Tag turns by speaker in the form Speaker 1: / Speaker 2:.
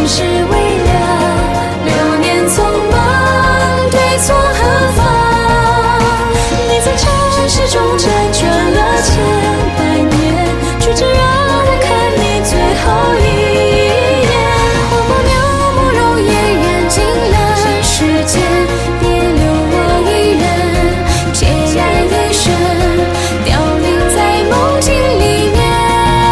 Speaker 1: 世微凉，流年匆忙，对错何妨？你在尘世中。